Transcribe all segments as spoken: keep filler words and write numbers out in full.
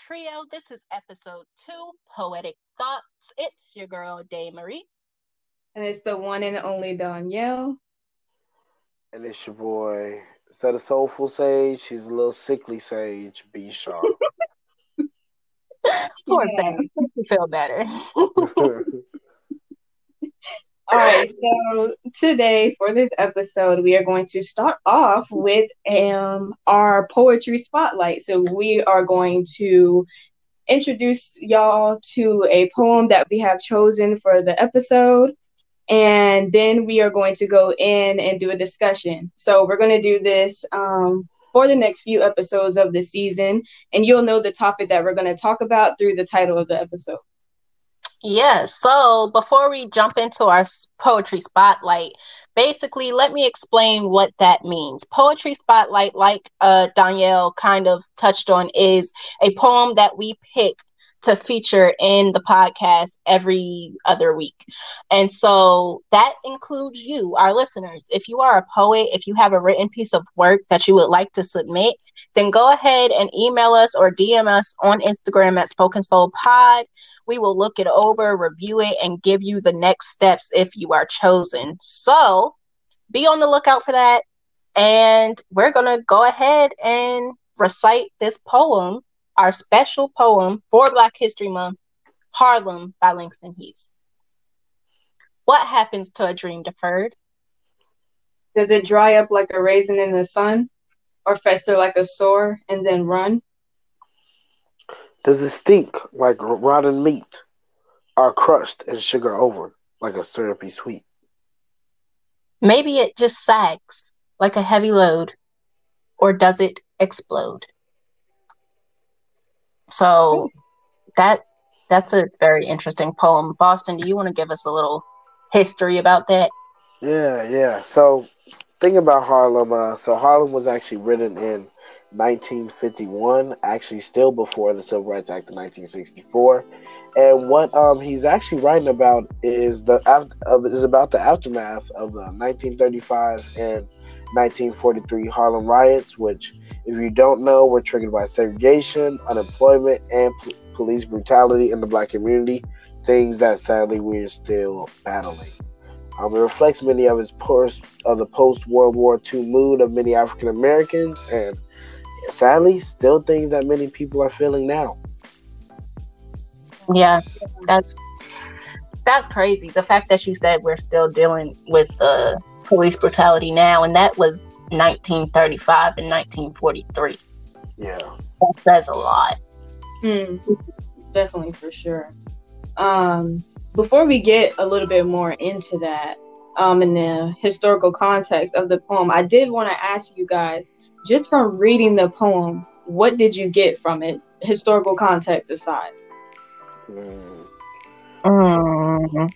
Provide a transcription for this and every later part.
Trio. This is episode two, Poetic Thoughts. It's your girl, Day Marie. And it's the one and only Danielle. And it's your boy. Instead of soulful sage, she's a little sickly sage, B Sharp. Poor thing. Makes me feel better. All right, so today for this episode, we are going to start off with um our poetry spotlight. So we are going to introduce y'all to a poem that we have chosen for the episode, and then we are going to go in and do a discussion. So we're going to do this um for the next few episodes of the season, and you'll know the topic that we're going to talk about through the title of the episode. Yeah, so before we jump into our s- poetry spotlight, basically, let me explain what that means. Poetry spotlight, like uh, Danielle kind of touched on, is a poem that we pick to feature in the podcast every other week. And so that includes you, our listeners. If you are a poet, if you have a written piece of work that you would like to submit, then go ahead and email us or D M us on Instagram at Spoken Soul Pod. We will look it over, review it, and give you the next steps if you are chosen. So be on the lookout for that. And we're going to go ahead and recite this poem, our special poem for Black History Month, Harlem by Langston Hughes. What happens to a dream deferred? Does it dry up like a raisin in the sun, or fester like a sore and then run? Does it stink like rotten meat, or crushed and sugar over like a syrupy sweet? Maybe it just sags like a heavy load, or does it explode? So that that's a very interesting poem. Boston, do you want to give us a little history about that? Yeah, yeah. So, think about Harlem. Uh, so, Harlem was actually written in nineteen fifty-one, actually still before the Civil Rights Act of nineteen sixty-four. And what um he's actually writing about is the af- of is about the aftermath of the nineteen thirty-five and nineteen forty-three Harlem riots, which, if you don't know, were triggered by segregation, unemployment, and p- police brutality in the Black community. Things that sadly we're still battling. Um, it reflects many of his post of the post World War Two mood of many African Americans, and sadly, still things that many people are feeling now. Yeah, that's that's crazy. The fact that you said we're still dealing with uh, police brutality now, and that was nineteen thirty-five and nineteen forty-three. Yeah, That says a lot. Hmm, definitely, for sure. Um, before we get a little bit more into that, um, in the historical context of the poem, I did want to ask you guys, just from reading the poem, what did you get from it, historical context aside? mm. Mm.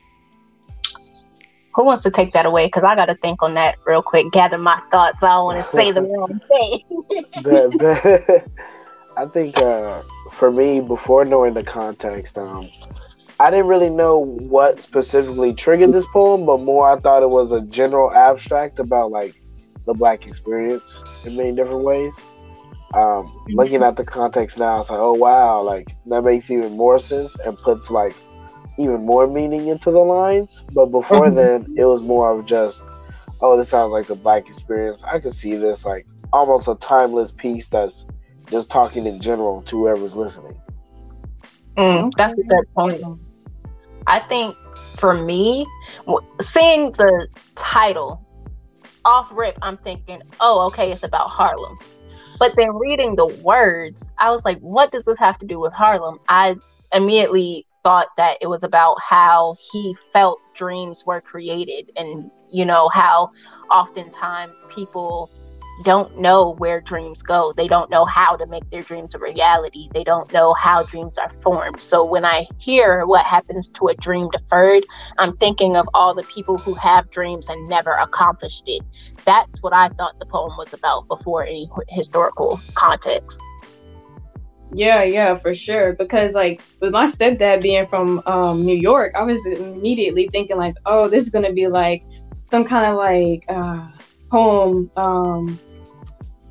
Who wants to take that away? Because I got to think on that real quick, gather my thoughts. I don't want to say the wrong thing. the, the, I think uh, for me, before knowing the context, um, I didn't really know what specifically triggered this poem, but more I thought it was a general abstract about like the Black experience in many different ways. Um, looking at the context now, it's like, oh wow, like that makes even more sense and puts like even more meaning into the lines. But before Mhm. then, it was more of just, oh, this sounds like the Black experience. I could see this like almost a timeless piece that's just talking in general to whoever's listening. Mm, that's a good point. I think for me, w- seeing the title off rip, I'm thinking, oh, okay, it's about Harlem. But then reading the words, I was like, what does this have to do with Harlem? I immediately thought that it was about how he felt dreams were created, and, you know, how oftentimes people don't know where dreams go. They don't know how to make their dreams a reality. They don't know how dreams are formed. So when I hear what happens to a dream deferred, I'm thinking of all the people who have dreams and never accomplished it. That's what I thought the poem was about before any historical context. Yeah, yeah, for sure. Because like with my stepdad being from um New York, I was immediately thinking like, oh, this is gonna be like some kind of like uh poem um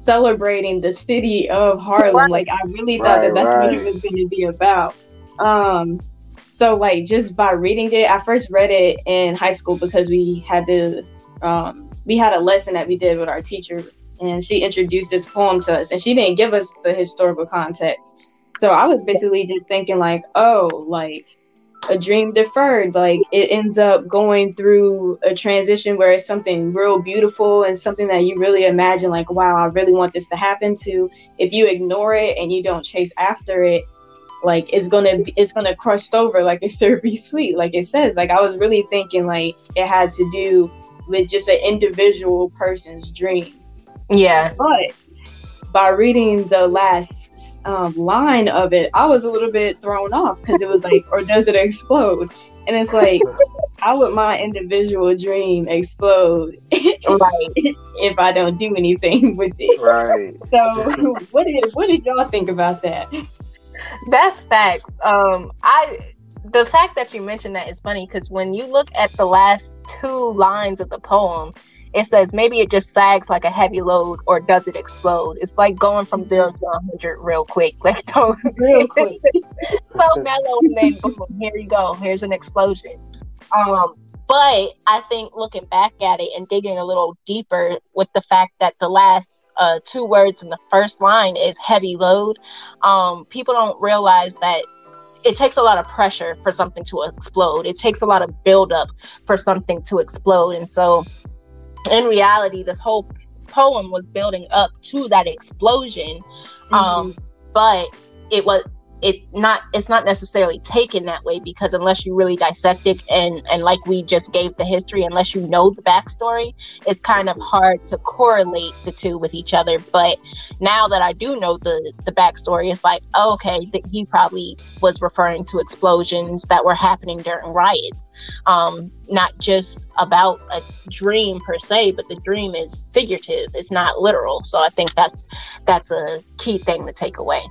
celebrating the city of Harlem. Like, I really thought Right, that that's what right. it was going to be about. Um, so, like, just by reading it, I first read it in high school because we had to, um, we had a lesson that we did with our teacher, and she introduced this poem to us, and she didn't give us the historical context. So I was basically just thinking, like, oh, like, a dream deferred, like it ends up going through a transition where it's something real beautiful and something that you really imagine, like, wow, I really want this to happen to. If you ignore it and you don't chase after it, like it's gonna be, it's gonna crust over like a syrupy sweet, like it says. Like, I was really thinking like it had to do with just an individual person's dream. Yeah. But by reading the last um, line of it, I was a little bit thrown off because it was like, or does it explode? And it's like, how would my individual dream explode Right. if I don't do anything with it? Right. So, what did what did y'all think about that? That's facts. Um, I the fact that you mentioned that is funny because when you look at the last two lines of the poem, it says maybe it just sags like a heavy load, or does it explode? It's like going from zero to a hundred real quick. Like, so, Real quick. so mellow, and then boom, here you go. Here's an explosion. Um, but I think looking back at it and digging a little deeper with the fact that the last uh, two words in the first line is heavy load, um, people don't realize that it takes a lot of pressure for something to explode. It takes a lot of buildup for something to explode. And so in reality, this whole poem was building up to that explosion. Mm-hmm. Um, but it was it not it's not necessarily taken that way, because unless you really dissect it and and like we just gave the history, unless you know the backstory, it's kind of hard to correlate the two with each other. But now that I do know the the backstory, it's like, oh, okay, that he probably was referring to explosions that were happening during riots, um, not just about a dream per se, but the dream is figurative, it's not literal. So I think that's that's a key thing to take away.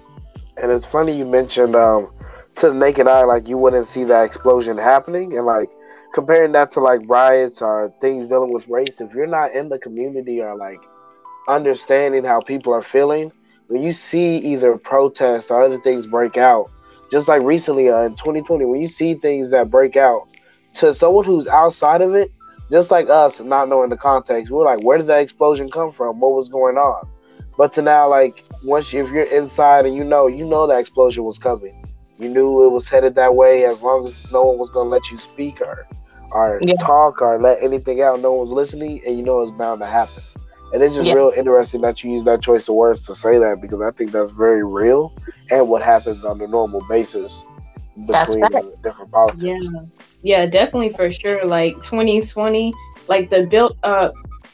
And it's funny you mentioned um, to the naked eye, like you wouldn't see that explosion happening, and like comparing that to like riots or things dealing with race. If you're not in the community or like understanding how people are feeling, when you see either protests or other things break out, just like recently uh, in twenty twenty, when you see things that break out, to someone who's outside of it, just like us, not knowing the context, we're like, where did that explosion come from? What was going on? But to now, like, once you, if you're inside and you know, you know that explosion was coming. You knew it was headed that way. As long as no one was going to let you speak or, or yeah. talk or let anything out, no one was listening, and you know it's bound to happen. And it's just yeah. real interesting that you use that choice of words to say that, because I think that's very real and what happens on a normal basis between the different politics. Yeah, yeah, definitely, for sure. Like twenty twenty, like the built up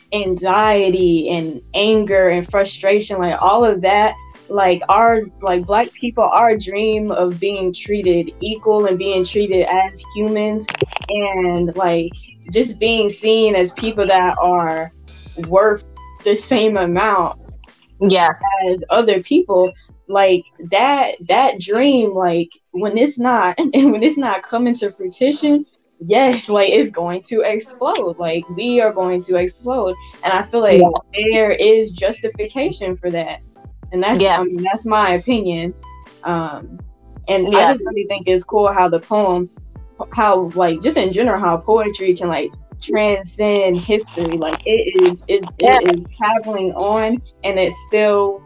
anxiety and anger and frustration, like all of that, like our like Black people, our dream of being treated equal and being treated as humans, and like just being seen as people that are worth the same amount yeah as other people, like that that dream, like when it's not and when it's not coming to fruition, yes, like it's going to explode. Like we are going to explode, and I feel like yeah. there is justification for that, and that's yeah. I mean, that's my opinion. Um, and yeah. I just really think it's cool how the poem, how like just in general, how poetry can like transcend history. Like it is, it, yeah. it is traveling on, and it still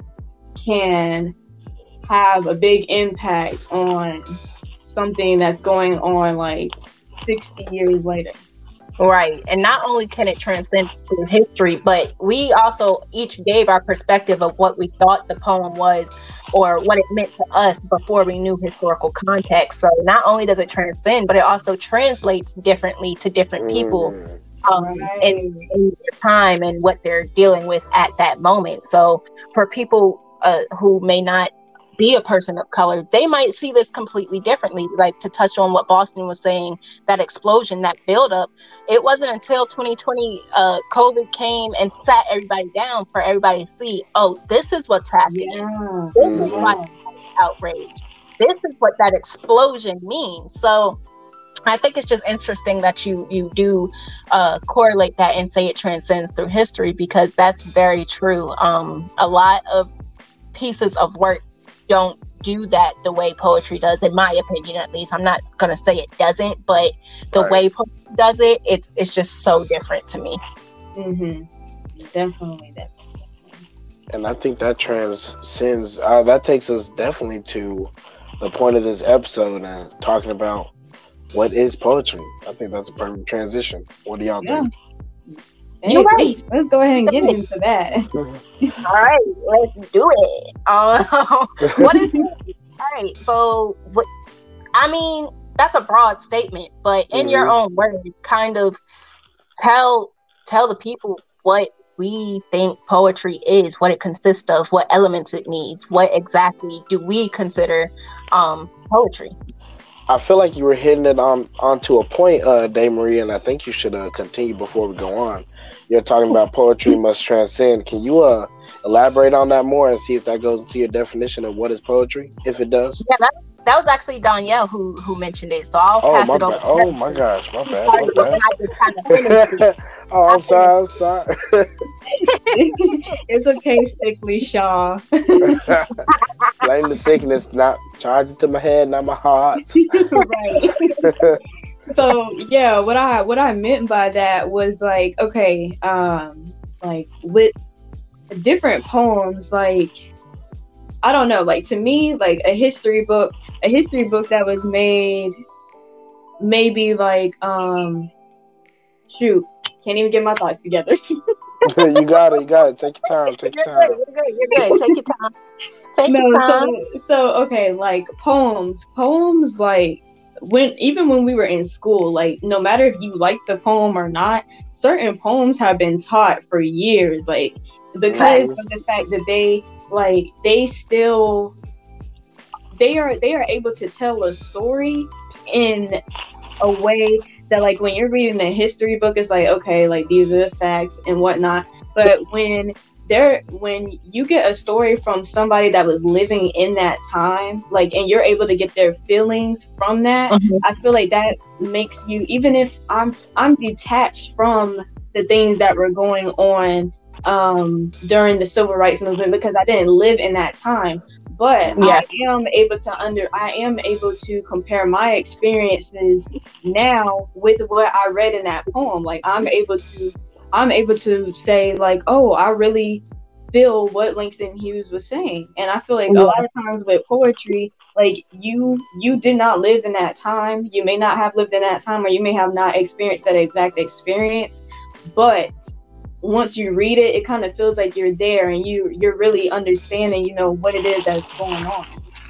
can have a big impact on something that's going on like sixty years later. Right. And not only can it transcend through history, but we also each gave our perspective of what we thought the poem was or what it meant to us before we knew historical context. So not only does it transcend, but it also translates differently to different people um, right. in, in their time and what they're dealing with at that moment. So for people uh, who may not be a person of color, they might see this completely differently. Like to touch on what Boston was saying, that explosion, that buildup, it wasn't until twenty twenty uh, COVID came and sat everybody down for everybody to see, oh, this is what's happening. Yeah. This mm-hmm. is why it's outrage. This is what that explosion means. So I think it's just interesting that you you do uh, correlate that and say it transcends through history, because that's very true. Um, a lot of pieces of work don't do that the way poetry does, in my opinion, at least. I'm not gonna say it doesn't, but the Right. way poetry does it, it's it's just so different to me. Mm-hmm. Definitely, definitely. And I think that transcends, uh, that takes us definitely to the point of this episode and talking about what is poetry. I think that's a perfect transition. What do y'all Yeah. think? Hey, You're right. let's, let's go ahead and get into that. All right, let's do it. Uh, what is all right? So, what? I mean, that's a broad statement, but in Mhm. your own words, kind of tell tell the people what we think poetry is, what it consists of, what elements it needs, what exactly do we consider um, poetry? I feel like you were hitting it on onto a point, uh, Dave Marie, and I think you should uh, continue before we go on. You're talking about poetry must transcend. Can you uh, elaborate on that more and see if that goes into your definition of what is poetry, if it does? Yeah, that, that was actually Danielle who who mentioned it, so I'll Oh pass my it over. bad. Oh my gosh, my bad. Sorry, My I just kind of finished bad. it. Oh, I'm sorry. I'm sorry. It's okay, sickly Shaw. Blame the sickness, not charge it to my head, not my heart. Right. So yeah, what I what I meant by that was like, okay, um, like with different poems, like I don't know, like to me, like a history book, a history book that was made maybe like um shoot, can't even get my thoughts together. You got it. You got it. Take your time. Take your You're good. time. You're good. You're good. Take your time. Take No, your time. so so okay, like poems, poems like when even when we were in school, like no matter if you like the poem or not, certain poems have been taught for years, like because Right. of the fact that they like they still they are they are able to tell a story in a way that like when you're reading a history book, it's like okay, like these are the facts and whatnot. But when there when you get a story from somebody that was living in that time, like and you're able to get their feelings from that, Mhm. I feel like that makes you, even if I'm I'm detached from the things that were going on um during the civil rights movement because I didn't live in that time. But Yes. I am able to under I am able to compare my experiences now with what I read in that poem. Like I'm able to I'm able to say like, oh, I really feel what Langston Hughes was saying. And I feel like Yeah. a lot of times with poetry, like you you did not live in that time. You may not have lived in that time, or you may have not experienced that exact experience. But once you read it, it kind of feels like you're there and you you're really understanding, you know, what it is that's going on.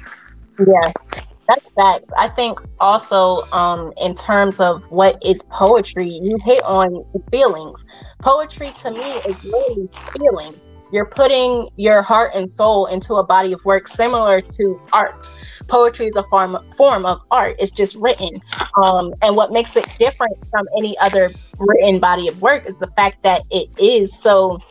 Yeah. That's facts. I think also um, in terms of what is poetry, you hit on the feelings. Poetry to me is really feeling. You're putting your heart and soul into a body of work similar to art. Poetry is a form, form of art. It's just written. Um, and what makes it different from any other written body of work is the fact that it is so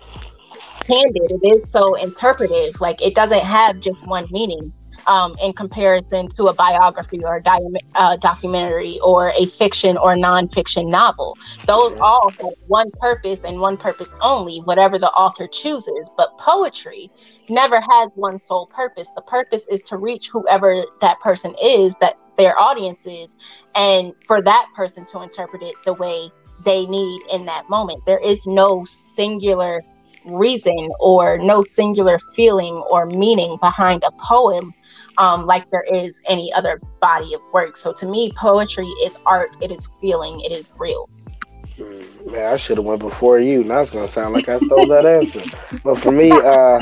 candid. It is so interpretive. Like it doesn't have just one meaning. Um, in comparison to a biography or a di- uh, documentary or a fiction or nonfiction novel. Those all have one purpose and one purpose only, whatever the author chooses. But poetry never has one sole purpose. The purpose is to reach whoever that person is, that their audience is, and for that person to interpret it the way they need in that moment. There is no singular reason or no singular feeling or meaning behind a poem um, like there is any other body of work. So to me, poetry is art, it is feeling, it is real. Mm, Man, I should have went before you. Now it's gonna sound like I stole that answer. But for me, uh,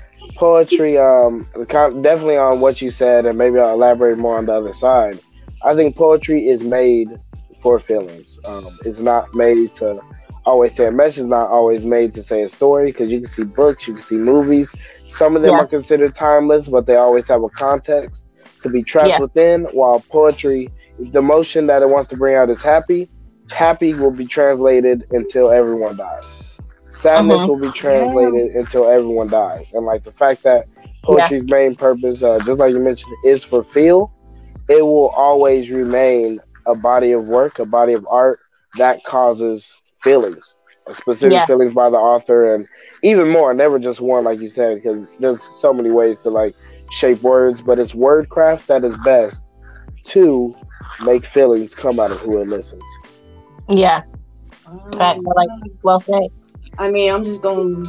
poetry, um, definitely on what you said, and maybe I'll elaborate more on the other side. I think poetry is made for feelings. Um, it's not made to always say a message. Not always made to say a story. Because you can see books, you can see movies. Some of them Yeah. are considered timeless, but they always have a context to be trapped Yeah. within. While poetry, the emotion that it wants to bring out is happy. Happy will be translated until everyone dies. Sadness Mhm. will be translated until everyone dies. And like the fact that poetry's main purpose, uh, just like you mentioned, is for feel, it will always remain a body of work, a body of art that causes feelings, specific Yeah. feelings by the author, and even more. Never just one, like you said, because there's so many ways to like shape words, but it's wordcraft that is best to make feelings come out of who it listens. Yeah. Um, Facts. I like. Well said. I mean, I'm just going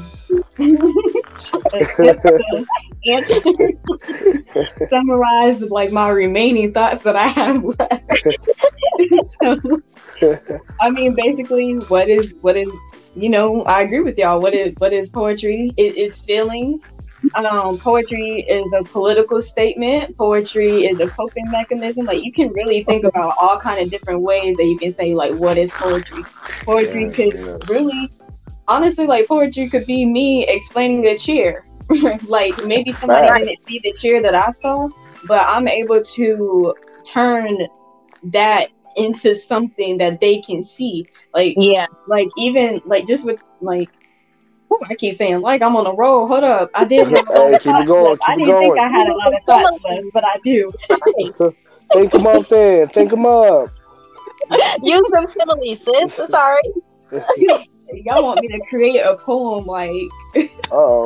to answer, summarize like my remaining thoughts that I have left. So, I mean, basically, what is what is you know? I agree with y'all. What is what is poetry? It is feelings. Um, poetry is a political statement. Poetry is a coping mechanism. Like you can really think about all kind of different ways that you can say like, what is poetry? Poetry Yes, could yes. really. Honestly, like poetry could be me explaining a cheer. Like maybe somebody Right. didn't see the cheer that I saw, but I'm able to turn that into something that they can see. Like, Yeah. like even like just with like, whew, I keep saying like I'm on a roll. Hold up, I did have a lot Hey, of keep it thoughts going, left. I keep it didn't think going. I had a lot of thoughts left, but I do. Think them up then. Think them up. Use them similes, sis. It's all right. Y'all want me to create a poem like Uh-oh.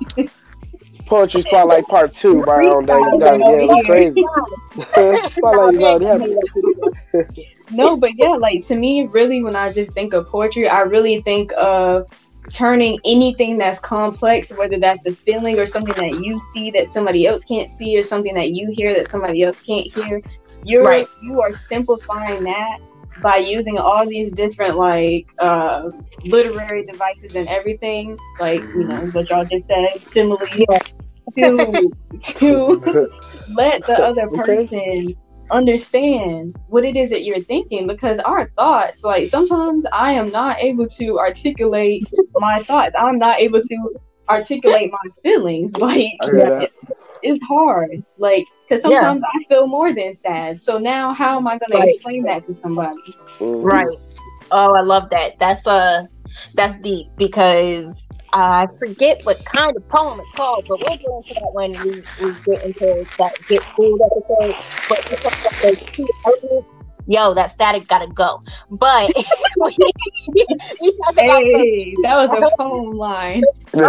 Poetry Spotlight Part two by our own David Dunn. Yeah, it was crazy. Spotlight is already happening. No, but yeah, like to me, really, when I just think of poetry, I really think of turning anything that's complex, whether that's a feeling or something that you see that somebody else can't see, or something that you hear that somebody else can't hear. You're Right. you are simplifying that by using all these different like uh, literary devices and everything, like you know what y'all just said, similes, Yeah. to to let the other Okay. person understand what it is that you're thinking, because our thoughts, like sometimes I am not able to articulate my thoughts. I'm not able to articulate my feelings. Like I hear that. it's hard, like because Yeah. sometimes I feel more than sad. So now how am I going to Right. explain that to somebody? Mhm. Right. Oh, I love that. That's uh that's deep because I forget what kind of poem it's called, but we'll get into that when we, we get into that get food episode. But we talk about those two elements. Yo, that static gotta go. But we, we talk about the Hey, that was a poem line.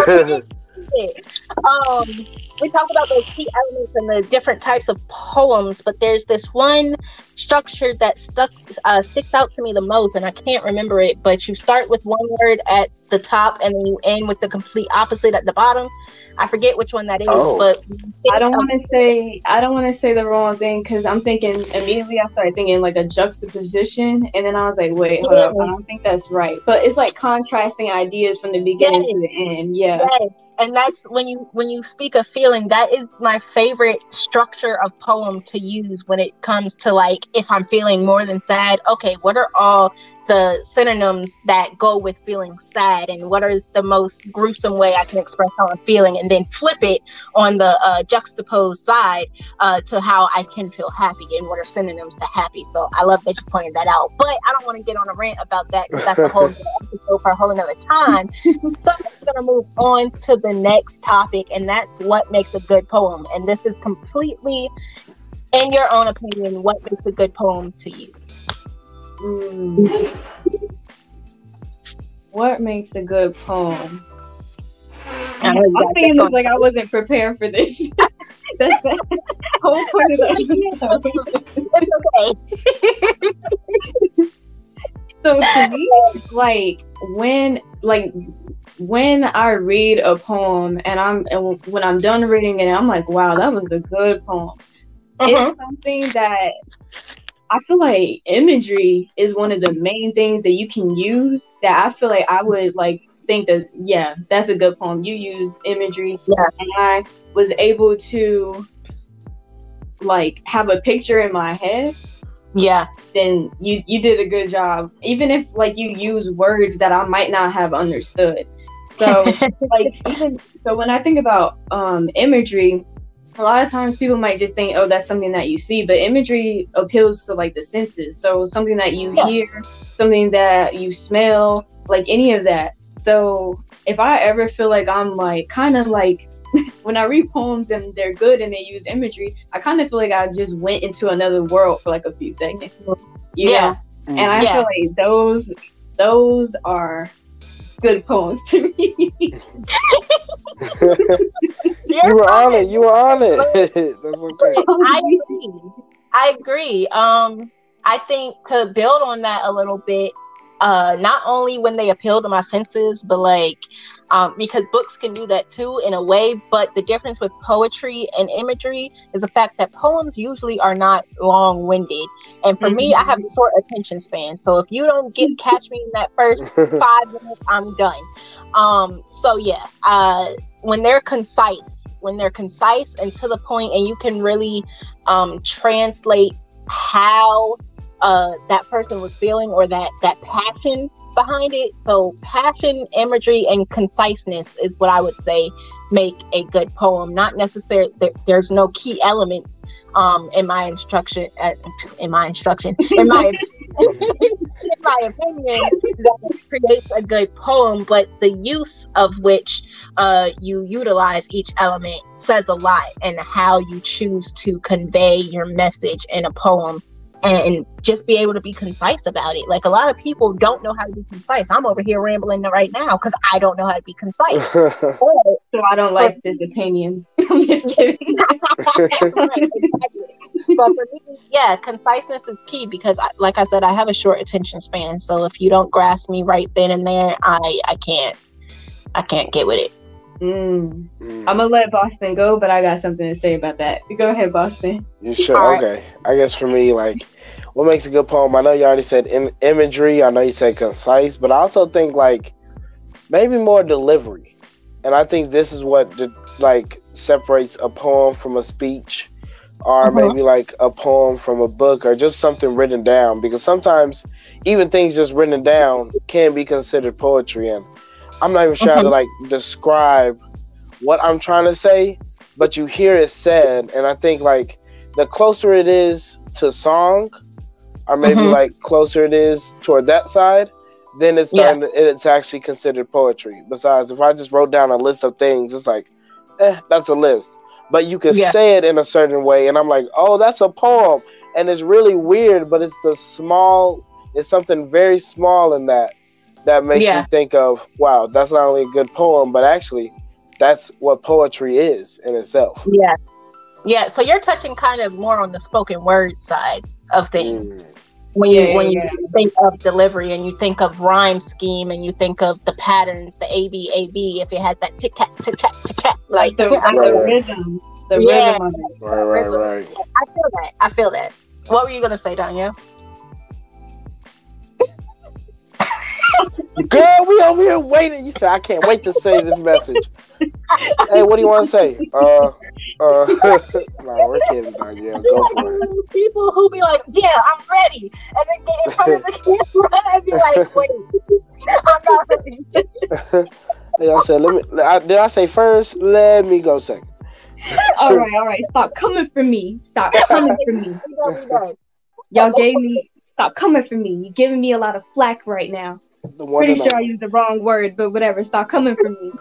um, we talk about those key elements and the different types of poems, but there's this one structure that stuck uh, sticks out to me the most, and I can't remember it. But you start with one word at the top, and then you end with the complete opposite at the bottom. I forget which one that is, Oh. but I don't want to say I don't want to say the wrong thing because I'm thinking immediately. I started thinking like a juxtaposition, and then I was like, "Wait, hold up, I don't think that's right." But it's like contrasting ideas from the beginning Yes. to the end. Yeah, Yes. And that's when you when you speak of feeling, that is my favorite structure of poem to use when it comes to like if I'm feeling more than sad. Okay, what are all the synonyms that go with feeling sad, and what is the most gruesome way I can express how I'm feeling, and then flip it on the uh, juxtaposed side uh, to how I can feel happy, and what are synonyms to happy. So I love that you pointed that out, but I don't want to get on a rant about that because that's a whole other episode for a whole another time. So I'm going to move on to the next topic, and that's what makes a good poem. And this is completely, in your own opinion, what makes a good poem to you? Mm. What makes a good poem? I know you I'm guys saying are this like I wasn't prepared for this. That's the whole point of the episode. It's okay. So to me, like when like when I read a poem and I'm and when I'm done reading it, I'm like, wow, that was a good poem. Mhm. It's something that I feel like imagery is one of the main things that you can use that I feel like I would like think that, yeah, that's a good poem. You use imagery. Yeah. And I was able to like have a picture in my head. Yeah. Then you, you did a good job. Even if like you use words that I might not have understood. So like even so when I think about um imagery, a lot of times people might just think, oh, that's something that you see, but imagery appeals to like the senses. So something that you Yeah. hear, something that you smell, like any of that. So if I ever feel like I'm like kind of like when I read poems and they're good and they use imagery, I kind of feel like I just went into another world for like a few seconds. You yeah. know? And I yeah. feel like those those are good poems to me. You were on it. You were on it. That's okay. I agree. I agree. Um, I think to build on that a little bit, uh, not only when they appeal to my senses, but like, um, because books can do that too in a way, but the difference with poetry and imagery is the fact that poems usually are not long-winded. And for mm-hmm. me, I have a short attention span. So if you don't get catch me in that first five minutes, I'm done. Um, so yeah, uh, when they're concise, when they're concise and to the point, and you can really um, translate how uh, that person was feeling, or that, that passion behind it. So passion, imagery, and conciseness is what I would say make a good poem. Not necessarily, there, there's no key elements um, in my instruction, uh, in my instruction, in my, in my opinion, that creates a good poem, but the use of which uh, you utilize each element says a lot, and how you choose to convey your message in a poem. And just be able to be concise about it. Like, a lot of people don't know how to be concise. I'm over here rambling right now because I don't know how to be concise. So I don't like but, this opinion. I'm just kidding. Right, exactly. But for me, yeah, conciseness is key, because, I, like I said, I have a short attention span. So if you don't grasp me right then and there, I, I can't, I can't get with it. Mm. Mm. I'm gonna let Boston go, but I got something to say about that. Go ahead, Boston. You sure? All okay. Right. I guess for me, like, what makes a good poem? I know you already said in- imagery. I know you said concise, but I also think like maybe more delivery. And I think this is what the, like separates a poem from a speech, or uh-huh. maybe like a poem from a book, or just something written down. Because sometimes even things just written down can be considered poetry, and I'm not even trying uh-huh. to like describe what I'm trying to say, but you hear it said, and I think like the closer it is to song, or maybe uh-huh. like closer it is toward that side, then it's starting yeah. to, it's actually considered poetry. Besides, if I just wrote down a list of things, it's like, eh, that's a list. But you can yeah. say it in a certain way, and I'm like, oh, that's a poem, and it's really weird, but it's the small, it's something very small in that. That makes yeah. me think of, wow, that's not only a good poem, but actually that's what poetry is in itself. Yeah. Yeah. So you're touching kind of more on the spoken word side of things. Mm. When you yeah, when yeah. you think of delivery, and you think of rhyme scheme, and you think of the patterns, the A B A B, if it has that tick tack tick tack tick tack, like the, right. the rhythm, the yeah. rhythm of it. Right, right, right. I feel that. I feel that. What were you gonna say, Danielle? Girl, we over here waiting. You said, I can't wait to say this message. Hey, what do you want to say? Uh, uh, no, we're kidding, Danielle. Go for it. People who be like, yeah, I'm ready. And then get in front of the camera and be like, wait, I'm not ready. Hey, I said, let me, I, did I say first? Let me go second. All right, all right. Stop coming for me. Stop coming for me. Y'all gave me, stop coming for me. You're giving me a lot of flack right now. Pretty sure I used the wrong word, but whatever. Stop coming for me.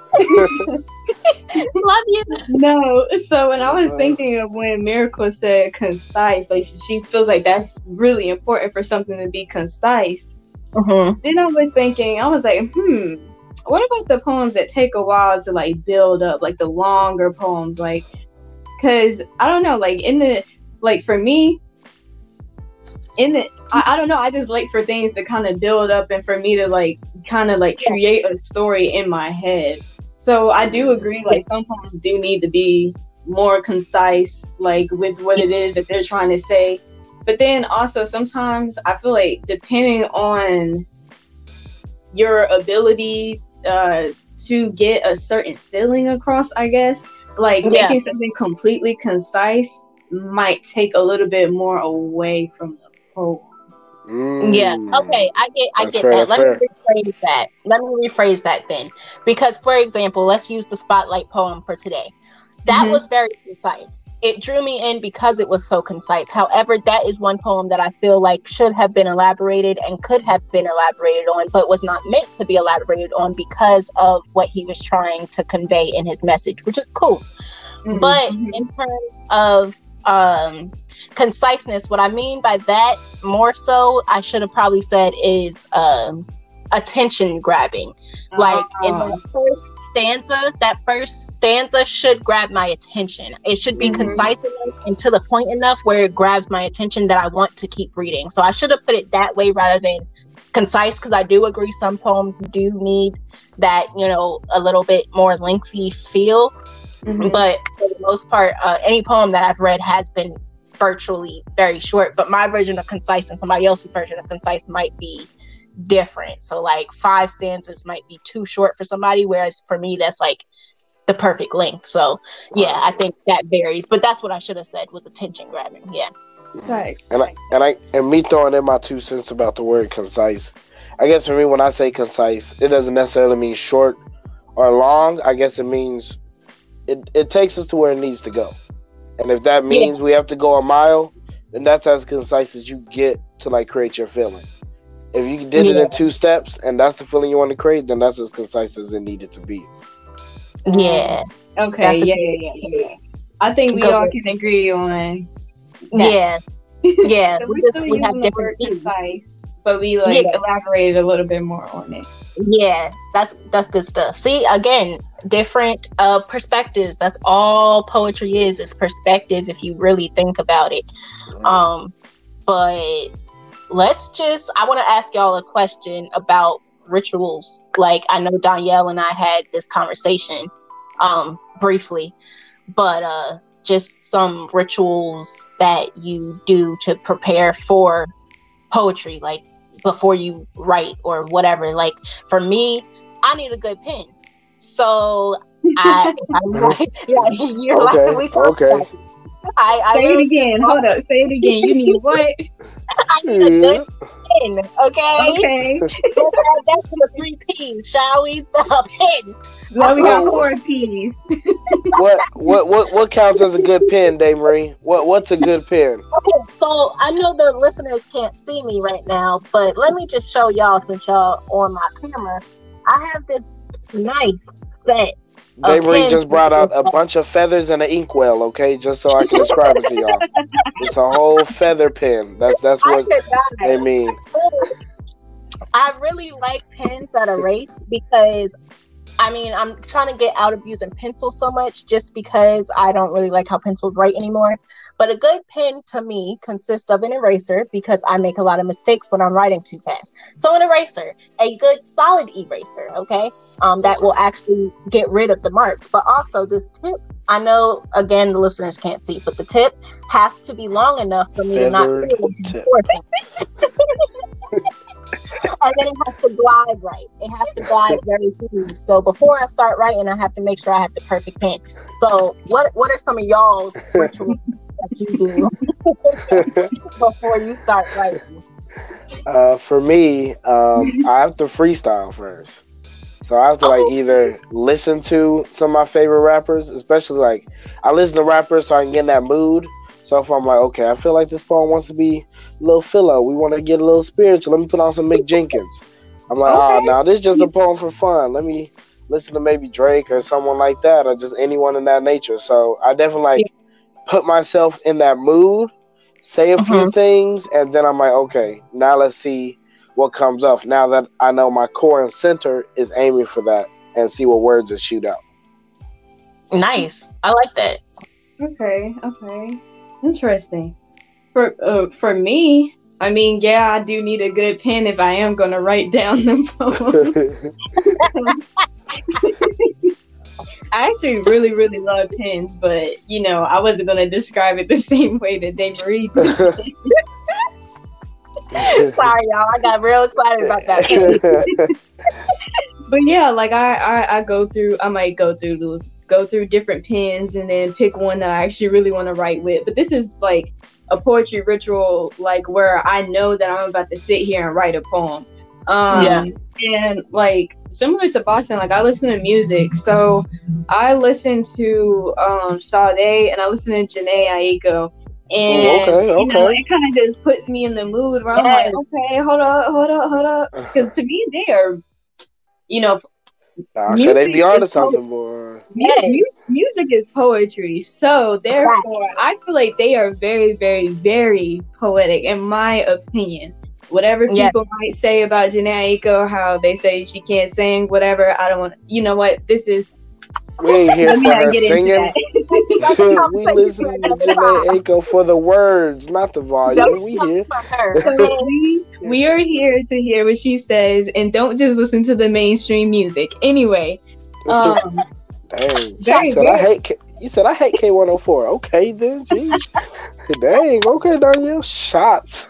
Love you. No. So when I was thinking of when Miracle said concise, like she feels like that's really important for something to be concise. Uh-huh. Then I was thinking, I was like, hmm, what about the poems that take a while to like build up, like the longer poems, like, because I don't know, like in the, like for me, in the, I, I don't know, I just like for things to kind of build up and for me to like kind of like create a story in my head. So I do agree, like some poems do need to be more concise, like with what it is that they're trying to say. But then also sometimes I feel like depending on your ability uh, to get a certain feeling across, I guess, like yeah. making something completely concise might take a little bit more away from the poem. Mm. Yeah. Okay. I get. I that's get fair, that. Let fair. me rephrase that. Let me rephrase that then, because for example, let's use the spotlight poem for today. That mm-hmm. was very concise. It drew me in because it was so concise. However, that is one poem that I feel like should have been elaborated and could have been elaborated on, but was not meant to be elaborated on because of what he was trying to convey in his message, which is cool. Mm-hmm. But in terms of um conciseness. What I mean by that, more so, I should have probably said, is um attention grabbing. Like in Ah. the first stanza, that first stanza should grab my attention. It should be Mhm. concise enough and to the point enough where it grabs my attention that I want to keep reading. So I should have put it that way rather than concise, because I do agree some poems do need that, you know, a little bit more lengthy feel. Mhm. But for the most part, uh, any poem that I've read has been virtually very short. But my version of concise and somebody else's version of concise might be different. So like five stanzas might be too short for somebody, whereas for me that's like the perfect length. So yeah, I think that varies. But that's what I should have said, was attention grabbing. Yeah. Right. And I, and I and me throwing in my two cents about the word concise. I guess for me, when I say concise, it doesn't necessarily mean short or long. I guess it means it, it takes us to where it needs to go. And if that means yeah. we have to go a mile, then that's as concise as you get to like create your feeling. If you did yeah. it in two steps and that's the feeling you want to create, then that's as concise as it needed to be. Yeah. Okay. Yeah, yeah, yeah, yeah. I think we go all ahead. Can agree on that. Yeah. Yeah. So we we just still we have using different the word views. concise, but we like Yeah. elaborated a little bit more on it. Yeah, that's that's good stuff. See, again, different uh perspectives. That's all poetry is, is perspective if you really think about it. Um, but let's just I want to ask y'all a question about rituals. Like, I know Danielle and I had this conversation um briefly, but uh just some rituals that you do to prepare for poetry, like before you write or whatever. Like for me, I need a good pen. So I, I yeah, you're okay, like, we talked okay. about it. I, I say it again. Hold up. Say it again. You need what? I need a good pen. Okay. Okay. Let's add that to the three P's, shall we? The pen. Now we got four P's. what what what what counts as a good pen, Dave Marie? What what's a good pen? Okay, so I know the listeners can't see me right now, but let me just show y'all, since y'all on my camera. I have this nice set. Dave Marie just brought out a bunch of feathers and an inkwell, okay? Just so I can describe it to y'all. It's a whole feather pen. That's that's what they mean. I really like pens that erase because, I mean, I'm trying to get out of using pencils so much just because I don't really like how pencils write anymore. But a good pen to me consists of an eraser, because I make a lot of mistakes when I'm writing too fast. So an eraser, a good solid eraser, okay, um, that will actually get rid of the marks. But also this tip, I know, again, the listeners can't see, but the tip has to be long enough for me Feathered to not feel it. And then it has to glide right. It has to glide very smooth. So before I start writing, I have to make sure I have the perfect pen. So what what are some of y'all's rituals that you do before you start writing? Uh, for me, um, I have to freestyle first. So I have to like either listen to some of my favorite rappers, especially like I listen to rappers so I can get in that mood. So if I'm like, okay, I feel like this poem wants to be a little philo, we want to get a little spiritual, let me put on some Mick Jenkins. I'm like, okay. oh, now this is just a poem for fun. Let me listen to maybe Drake or someone like that, or just anyone in that nature. So I definitely like yeah. put myself in that mood, say a mm-hmm. few things, and then I'm like, okay, now let's see what comes up. Now that I know my core and center is aiming for that, and see what words it shoot out. Nice. I like that. Okay, okay. Interesting. For uh, for me, I mean, yeah, I do need a good pen if I am going to write down the poem. I actually really, really love pens, but, you know, I wasn't going to describe it the same way that Dave Marie did. Sorry, y'all. I got real excited about that. But, yeah, like, I, I, I go through, I might go through the go through different pens and then pick one that I actually really want to write with. But this is like a poetry ritual, like where I know that I'm about to sit here and write a poem. Um, yeah. And like similar to Boston, like I listen to music. So I listen to um, Sade and I listen to Jhené Aiko. And Ooh, okay, okay. you know, it kind of just puts me in the mood where I'm yes. like, okay, hold up, hold up, hold up. Because to me, they are, you know, I'm sure they be on to something, boy. Music, music is poetry, so therefore, I feel like they are very, very, very poetic, in my opinion. Whatever people yes. might say about Jhené Aiko, how they say she can't sing, whatever, I don't want. You know what? This is. We ain't here for her singing. We listen to Jhené Aiko for the words, not the volume. We here. So we, we are here to hear what she says, and don't just listen to the mainstream music. Anyway. Um, Dang. You said, I hate K- you said I hate K one oh four. Okay then, jeez. Dang, okay, Danielle. Shots.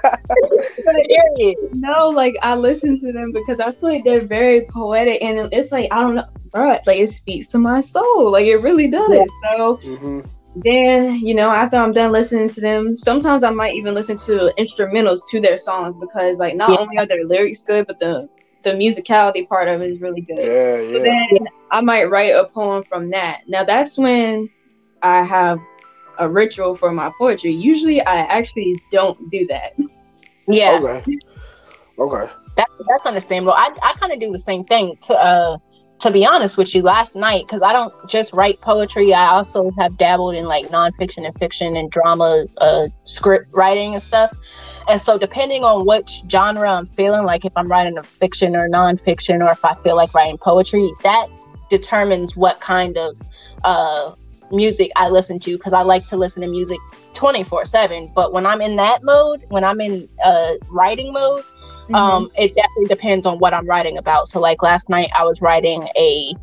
No, like I listen to them because I feel like they're very poetic, and it's like I don't know, bro. Like it speaks to my soul, like it really does. Yeah. So mm-hmm. then, you know, after I'm done listening to them, sometimes I might even listen to instrumentals to their songs because, like, not yeah. only are their lyrics good, but the the musicality part of it is really good. Yeah, yeah. So then I might write a poem from that. Now that's when I have a ritual for my poetry. Usually I actually don't do that. Yeah. Okay. Okay. That, that's understandable. I, I kind of do the same thing. To uh, to be honest with you, last night, because I don't just write poetry, I also have dabbled in like nonfiction and fiction and drama, uh, script writing and stuff. And so depending on which genre I'm feeling, like if I'm writing a fiction or nonfiction, or if I feel like writing poetry, that determines what kind of uh, music I listen to, because I like to listen to music twenty-four seven. But when I'm in that mode, when I'm in uh, writing mode, mm-hmm. um, it definitely depends on what I'm writing about. So like last night I was writing a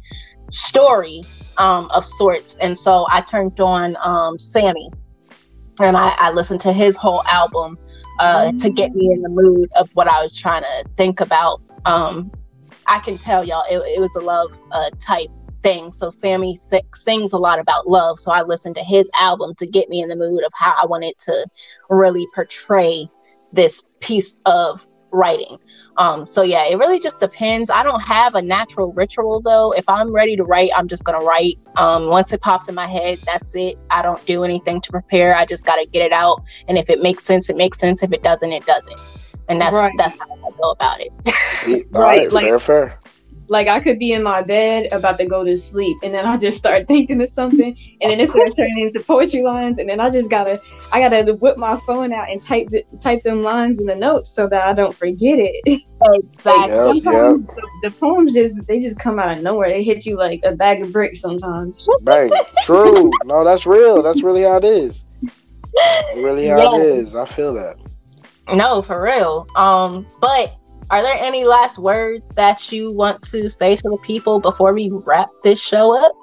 story um, of sorts. And so I turned on um, Sammy and I, I listened to his whole album. Uh, mm-hmm. to get me in the mood of what I was trying to think about. Um, I can tell y'all it, it was a love uh, type thing. So Sammy s- sings a lot about love. So I listened to his album to get me in the mood of how I wanted to really portray this piece of writing. Um, so yeah, it really just depends. I don't have a natural ritual though. If I'm ready to write, I'm just gonna write. Um, once it pops in my head, that's it. I don't do anything to prepare. I just gotta get it out. And if it makes sense, it makes sense. If it doesn't, it doesn't. And that's right. that's how I go about it. Right, right. Like, fair, fair. Like I could be in my bed about to go to sleep, and then I just start thinking of something, and then it starts turning into poetry lines, and then I just gotta, I gotta whip my phone out and type the, type them lines in the notes so that I don't forget it. Exactly. Yep, yep. The, the poems just they just come out of nowhere. They hit you like a bag of bricks sometimes. Bang. True. No, that's real. That's really how it is. Really how yeah. it is. I feel that. No, for real. Um, but. Are there any last words that you want to say to the people before we wrap this show up?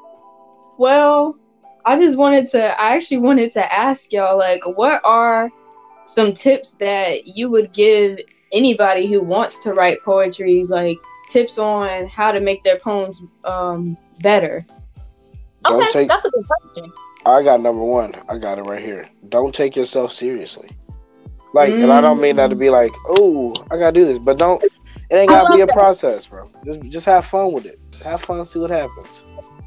Well, I just wanted to, I actually wanted to ask y'all, like, what are some tips that you would give anybody who wants to write poetry, like tips on how to make their poems um, better? Don't okay, take, that's a good question. I got number one. I got it right here. Don't take yourself seriously. Like, mm. and I don't mean that to be like, oh, I gotta do this, but don't. It ain't gotta be a that. process, bro. Just, just have fun with it. Have fun, see what happens.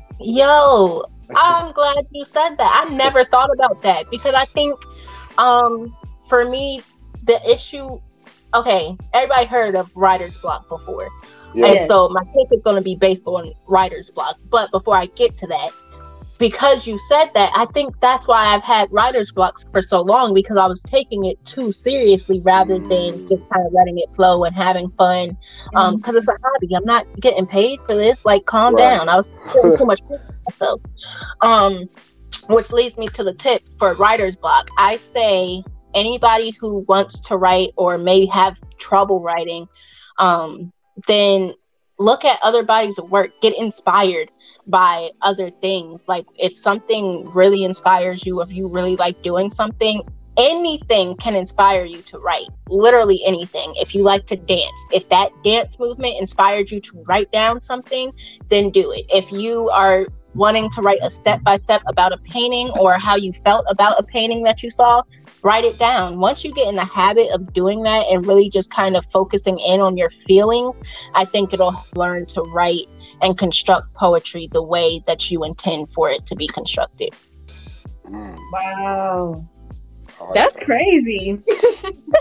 Yo, I'm glad you said that. I never thought about that because I think, um, for me, the issue. Okay, everybody heard of writer's block before, yes. and so my tip is going to be based on writer's block. But before I get to that. Because you said that, I think that's why I've had writer's blocks for so long, because I was taking it too seriously rather than just kind of letting it flow and having fun. Um, because it's a hobby. I'm not getting paid for this. Like, calm right. down. I was putting too much pressure on myself. Um, which leads me to the tip for writer's block. I say anybody who wants to write or may have trouble writing, um, then look at other bodies of work. Get inspired by other things. Like if something really inspires you, if you really like doing something, anything can inspire you to write. Literally anything. If you like to dance, if that dance movement inspired you to write down something, then do it. If you are wanting to write a step-by-step about a painting or how you felt about a painting that you saw, write it down. Once you get in the habit of doing that and really just kind of focusing in on your feelings, I think it'll learn to write and construct poetry the way that you intend for it to be constructed. Wow. That's crazy.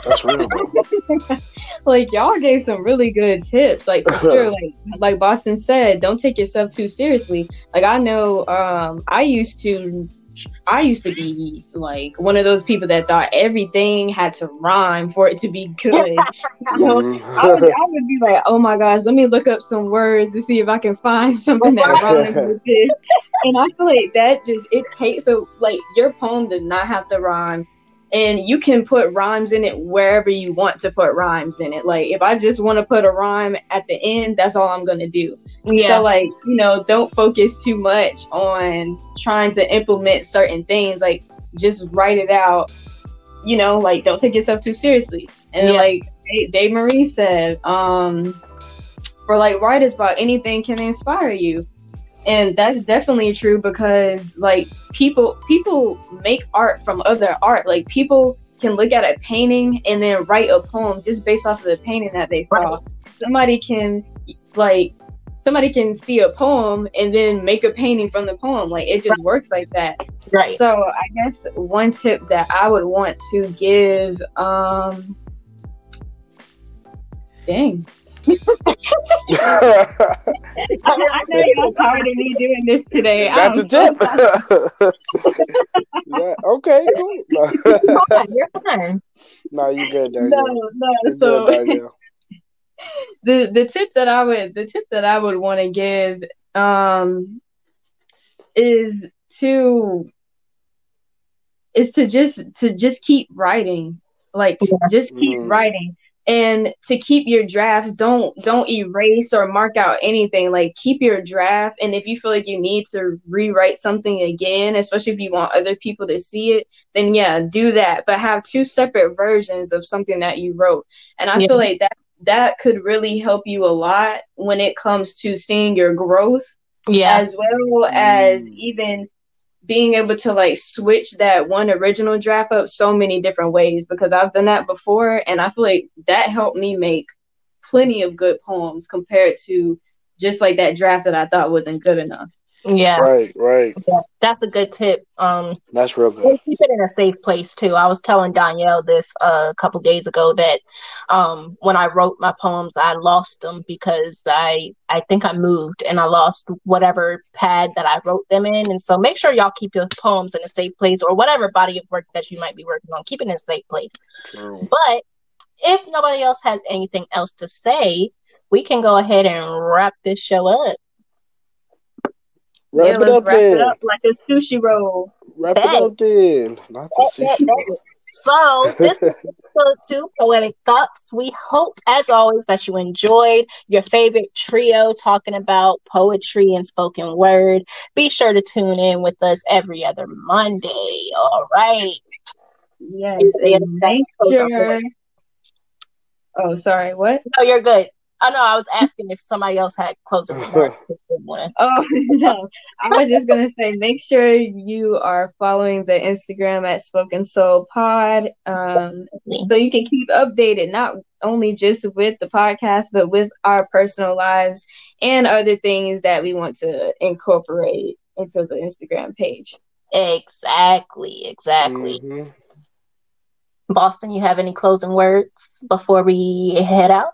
That's real though. Like y'all gave some really good tips. Like for sure, like like Boston said, don't take yourself too seriously. Like I know, um, I used to, I used to be like one of those people that thought everything had to rhyme for it to be good. So Mm. I would, I would be like, oh my gosh, let me look up some words to see if I can find something that rhymes with this. And I feel like that just it takes so like your poem does not have to rhyme. And you can put rhymes in it wherever you want to put rhymes in it. Like if I just want to put a rhyme at the end, that's all I'm gonna do. Yeah. So like, you know, don't focus too much on trying to implement certain things. Like just write it out. You know, like don't take yourself too seriously. And Yeah. like Dave Marie said, um, for like writers about anything can inspire you. And that's definitely true because like people people make art from other art. Like people can look at a painting and then write a poem just based off of the painting that they saw. Right. Somebody can like somebody can see a poem and then make a painting from the poem. Like it just right. works like that. Right. So I guess one tip that I would want to give um dang. I, I know you're tired of me doing this today. That's a tip. Yeah, okay, cool. No. You're fine. No, you good, Danielle. No, no. You're so good, Danielle. the the tip that I would the tip that I would want to give um is to is to just to just keep writing. Like yeah. just keep mm. writing. And to keep your drafts, don't don't erase or mark out anything. Like keep your draft, and if you feel like you need to rewrite something again, especially if you want other people to see it, then yeah, do that. But have two separate versions of something that you wrote. And I yeah. feel like that that could really help you a lot when it comes to seeing your growth, yeah, as well as even being able to like switch that one original draft up so many different ways, because I've done that before and I feel like that helped me make plenty of good poems compared to just like that draft that I thought wasn't good enough. Yeah. Right, right. Yeah, that's a good tip. Um, that's real good. Keep it in a safe place too. I was telling Danielle this uh, a couple days ago that um, when I wrote my poems, I lost them because I I think I moved and I lost whatever pad that I wrote them in. And so make sure y'all keep your poems in a safe place, or whatever body of work that you might be working on. Keep it in a safe place. True. But if nobody else has anything else to say, we can go ahead and wrap this show up. Wrap yeah, it let's up wrap then. it up like a sushi roll. Wrap hey. it up then. Not the hey, sushi hey, roll. So this is episode two, Poetic Thoughts. We hope, as always, that you enjoyed your favorite trio talking about poetry and spoken word. Be sure to tune in with us every other Monday. All right. Yes, and make sure. Oh, sorry. What? No, you're good. Oh, no, I was asking if somebody else had closing remarks. Oh, no. I was just going to say, make sure you are following the Instagram at Spoken Soul Pod, um, so you can keep updated, not only just with the podcast, but with our personal lives and other things that we want to incorporate into the Instagram page. Exactly, exactly. Mm-hmm. Boston, you have any closing words before we head out?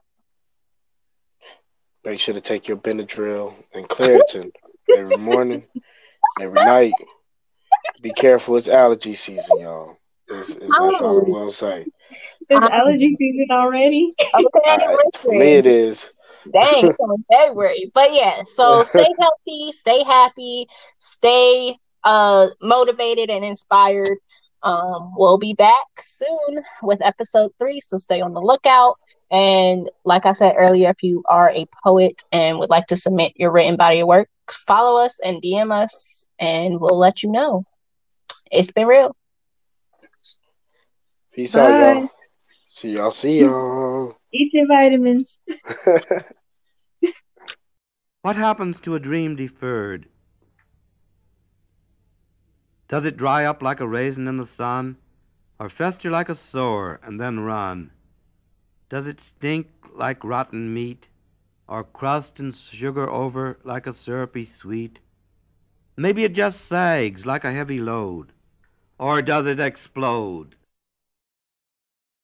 Make sure to take your Benadryl and Claritin every morning, every night. Be careful, it's allergy season, y'all. It's, it's, that's all I'm going to say. It's allergy season already? Okay, uh, for me, it is. Dang, it's in February. But yeah, so stay healthy, stay happy, stay uh, motivated and inspired. Um, we'll be back soon with episode three, so stay on the lookout. And like I said earlier, if you are a poet and would like to submit your written body of work, follow us and D M us, and we'll let you know. It's been real. Peace Bye. out, y'all. See y'all. See y'all. Eat your vitamins. What happens to a dream deferred? Does it dry up like a raisin in the sun, or fester like a sore and then run? Does it stink like rotten meat, or crust and sugar over like a syrupy sweet? Maybe it just sags like a heavy load, or does it explode